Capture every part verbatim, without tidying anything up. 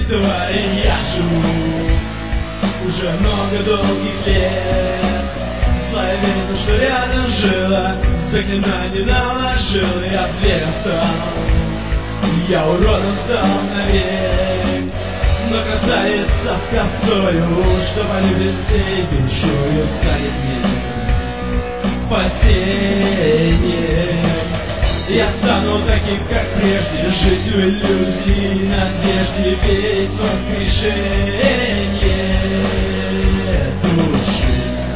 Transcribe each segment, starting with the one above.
твоей я живу уже много долгих лет. Злая верится, что рядом жила, заклинание наложил, я зверем стал, я уродом стал навек. Но красавица с косою, что полюбит всей душою, станет мне спасением. Я стану таким, как прежде, жить в иллюзии, надежде, верить в воскрешение души.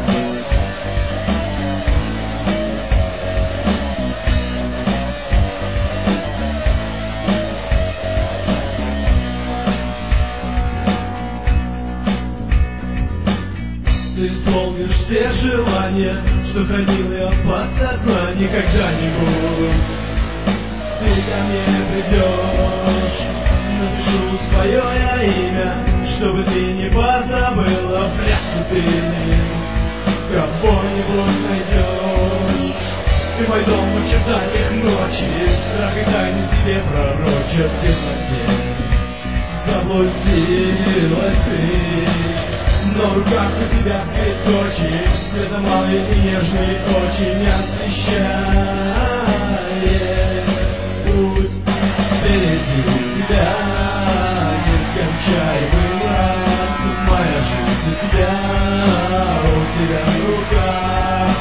Ты исполнишь все желания, что хранил я в подсознании когда-нибудь. Ты ко мне придешь, напишу свое я имя, чтобы ты не позабыла, вряд ли ты кого-нибудь найдешь. Ты мой дом в очертаниях ночи, страх и тайны тебе пророчат в темноте. Заблудилась ты, но в руках у тебя цветочек, светломалый и нежный, очень освещает путь впереди тебя. Нескончаемый мрак, моя жизнь для тебя, у тебя в руках.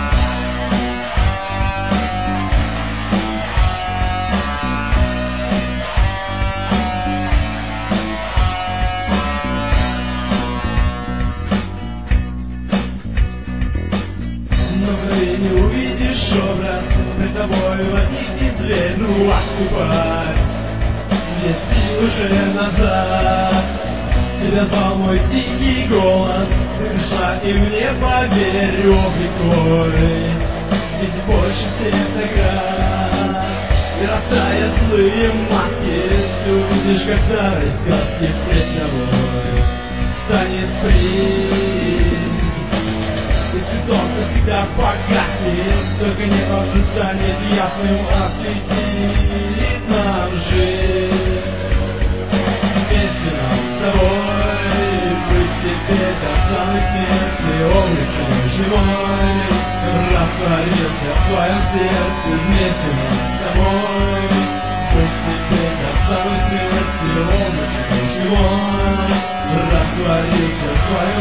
Не увидишь образ, пред тобой возникнет зверь, ну отступать нет сил уже назад. Тебя звал мой тихий голос, ты пришла и мне поверь, облик твой видит больше всех наград. И растают злые маски, ты увидишь, как старой сказки пред тобой станет принц. Цветок навсегда погаснет, только небо вдруг станет ясным, осветит нам жизнь. Вместе нам с тобой быть теперь до самой смерти, облик живой растворился в твоем сердце. Вместе нам с тобой быть теперь до самой смерти, облик живой растворился в твоем сердце.